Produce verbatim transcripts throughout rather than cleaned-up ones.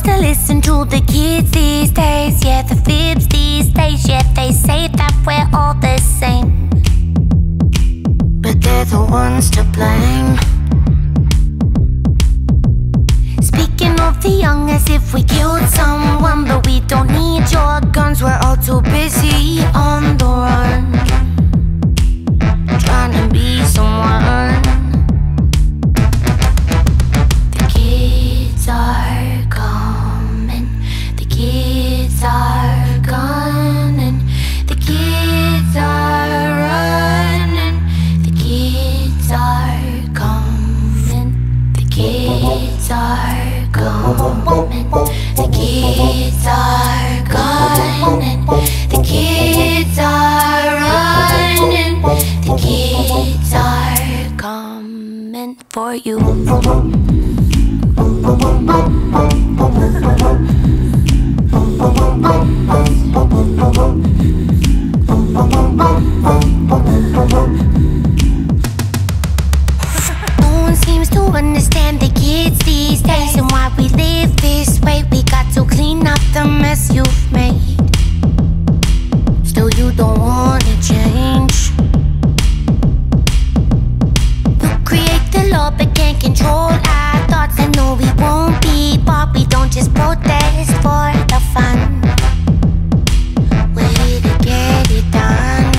to listen to the kids these days. Yeah, the fibs these days. Yeah, they say that we're all the same, but they're the ones to blame. Speaking of the young as if we killed someone, but we don't need your guns. We're all too busy on the run, trying to be someone. The kids are coming, the kids are gunning, the kids are running, the kids are coming, the kids are coming, the kids are gunning, the kids are running, the kids are coming for you. No one seems to understand the kids these days and why we live this way. We got to clean up the mess you've made. Still you don't wanna change. You create the law but can't control our thoughts. I know we won't be bought. We don't just protest for the fun. We're here to get it done.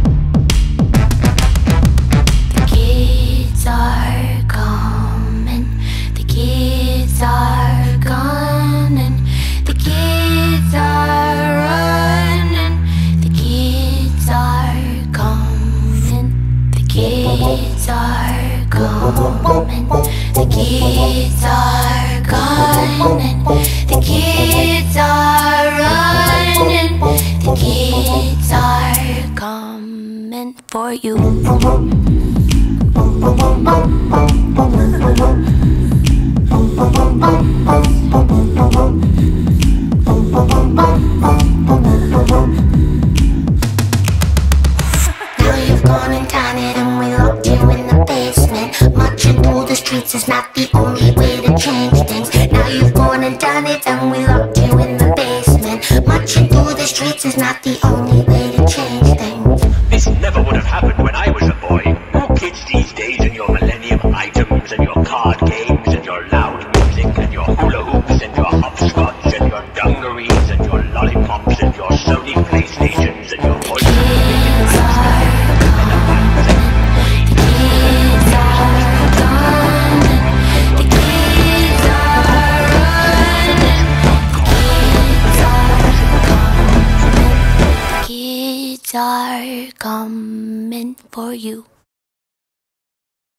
The kids are coming, the kids are gunning, the kids are running, the kids are coming, the kids are coming, the kids are gunning, the kids are running, the kids are coming for you. Now you've gone and done it and we locked you in the basement. Marching through the streets is not the only way to change things. Now you've gone and done it and we locked you in the basement. Marching through the streets is not the only way to change things. This never would have happened when I was a boy. You kids these days and your millennium items and your card games and your loud music and your hula hoops and your hopscotch and your dungarees and your lollipops and your Sony PlayStations and your voice. Are coming for you.